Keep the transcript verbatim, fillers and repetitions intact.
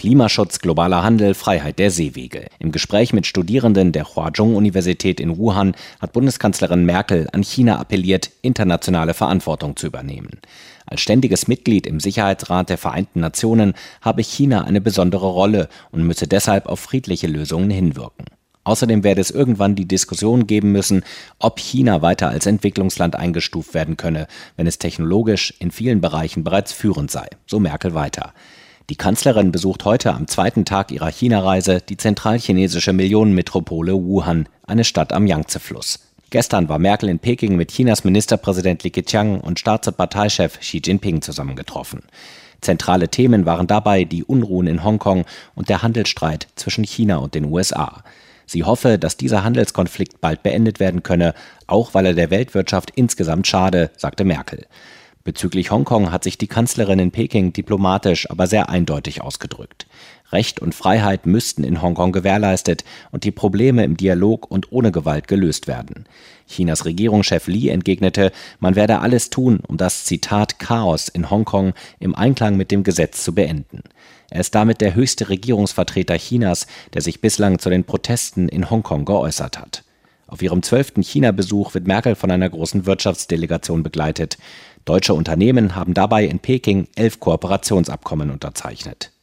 Klimaschutz, globaler Handel, Freiheit der Seewege. Im Gespräch mit Studierenden der Huazhong-Universität in Wuhan hat Bundeskanzlerin Merkel an China appelliert, internationale Verantwortung zu übernehmen. Als ständiges Mitglied im Sicherheitsrat der Vereinten Nationen habe China eine besondere Rolle und müsse deshalb auf friedliche Lösungen hinwirken. Außerdem werde es irgendwann die Diskussion geben müssen, ob China weiter als Entwicklungsland eingestuft werden könne, wenn es technologisch in vielen Bereichen bereits führend sei, so Merkel weiter. Die Kanzlerin besucht heute am zweiten Tag ihrer China-Reise die zentralchinesische Millionenmetropole Wuhan, eine Stadt am Yangtze-Fluss. Gestern war Merkel in Peking mit Chinas Ministerpräsident Li Keqiang und Staats- und Parteichef Xi Jinping zusammengetroffen. Zentrale Themen waren dabei die Unruhen in Hongkong und der Handelsstreit zwischen China und den U S A. Sie hoffe, dass dieser Handelskonflikt bald beendet werden könne, auch weil er der Weltwirtschaft insgesamt schade, sagte Merkel. Bezüglich Hongkong hat sich die Kanzlerin in Peking diplomatisch, aber sehr eindeutig ausgedrückt. Recht und Freiheit müssten in Hongkong gewährleistet und die Probleme im Dialog und ohne Gewalt gelöst werden. Chinas Regierungschef Li entgegnete, man werde alles tun, um das, Zitat, Chaos in Hongkong im Einklang mit dem Gesetz zu beenden. Er ist damit der höchste Regierungsvertreter Chinas, der sich bislang zu den Protesten in Hongkong geäußert hat. Auf ihrem zwölften China-Besuch wird Merkel von einer großen Wirtschaftsdelegation begleitet. Deutsche Unternehmen haben dabei in Peking elf Kooperationsabkommen unterzeichnet.